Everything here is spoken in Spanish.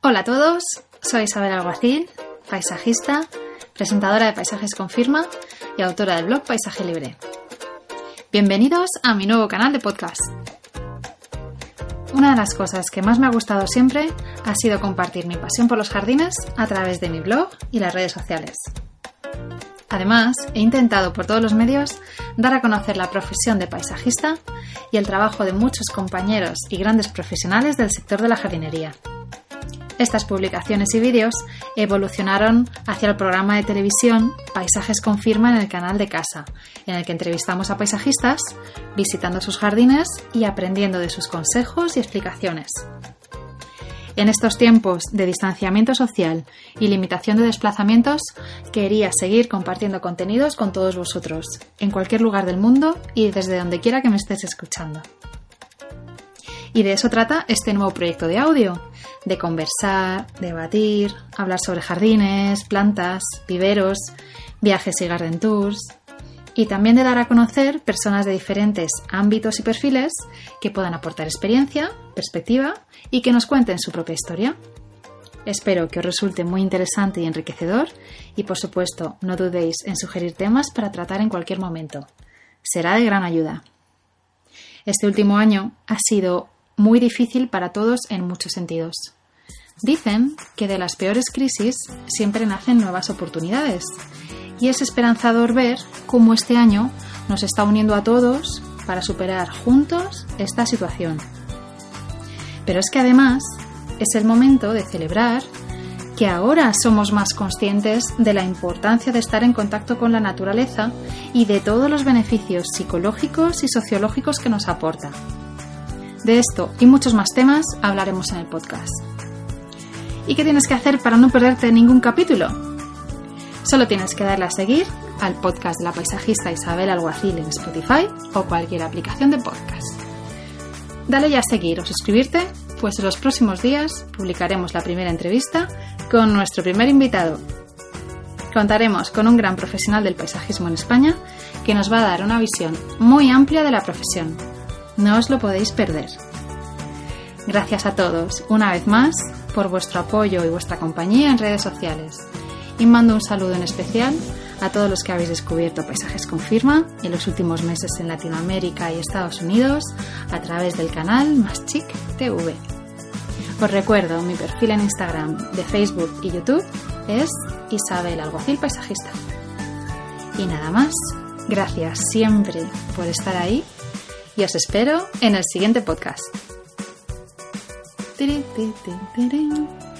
Hola a todos, soy Isabel Alguacil, paisajista, presentadora de Paisajes con Firma y autora del blog Paisaje Libre. Bienvenidos a mi nuevo canal de podcast. Una de las cosas que más me ha gustado siempre ha sido compartir mi pasión por los jardines a través de mi blog y las redes sociales. Además, he intentado por todos los medios dar a conocer la profesión de paisajista y el trabajo de muchos compañeros y grandes profesionales del sector de la jardinería. Estas publicaciones y vídeos evolucionaron hacia el programa de televisión Paisajes con Firma en el canal de casa, en el que entrevistamos a paisajistas, visitando sus jardines y aprendiendo de sus consejos y explicaciones. En estos tiempos de distanciamiento social y limitación de desplazamientos, quería seguir compartiendo contenidos con todos vosotros, en cualquier lugar del mundo y desde donde quiera que me estés escuchando. Y de eso trata este nuevo proyecto de audio, de conversar, debatir, hablar sobre jardines, plantas, viveros, viajes y garden tours, y también de dar a conocer personas de diferentes ámbitos y perfiles que puedan aportar experiencia, perspectiva y que nos cuenten su propia historia. Espero que os resulte muy interesante y enriquecedor y, por supuesto, no dudéis en sugerir temas para tratar en cualquier momento. Será de gran ayuda. Este último año ha sido muy difícil para todos en muchos sentidos. Dicen que de las peores crisis siempre nacen nuevas oportunidades y es esperanzador ver cómo este año nos está uniendo a todos para superar juntos esta situación. Pero es que además es el momento de celebrar que ahora somos más conscientes de la importancia de estar en contacto con la naturaleza y de todos los beneficios psicológicos y sociológicos que nos aporta. De esto y muchos más temas hablaremos en el podcast. ¿Y qué tienes que hacer para no perderte ningún capítulo? Solo tienes que darle a seguir al podcast de la paisajista Isabel Alguacil en Spotify o cualquier aplicación de podcast. Dale ya a seguir o suscribirte, pues en los próximos días publicaremos la primera entrevista con nuestro primer invitado. Contaremos con un gran profesional del paisajismo en España que nos va a dar una visión muy amplia de la profesión. No os lo podéis perder. Gracias a todos, una vez más, por vuestro apoyo y vuestra compañía en redes sociales. Y mando un saludo en especial a todos los que habéis descubierto Paisajes con Firma en los últimos meses en Latinoamérica y Estados Unidos a través del canal Más Chic TV. Os recuerdo, mi perfil en Instagram, de Facebook y YouTube es Isabel Alguacil Paisajista. Y nada más, gracias siempre por estar ahí y os espero en el siguiente podcast.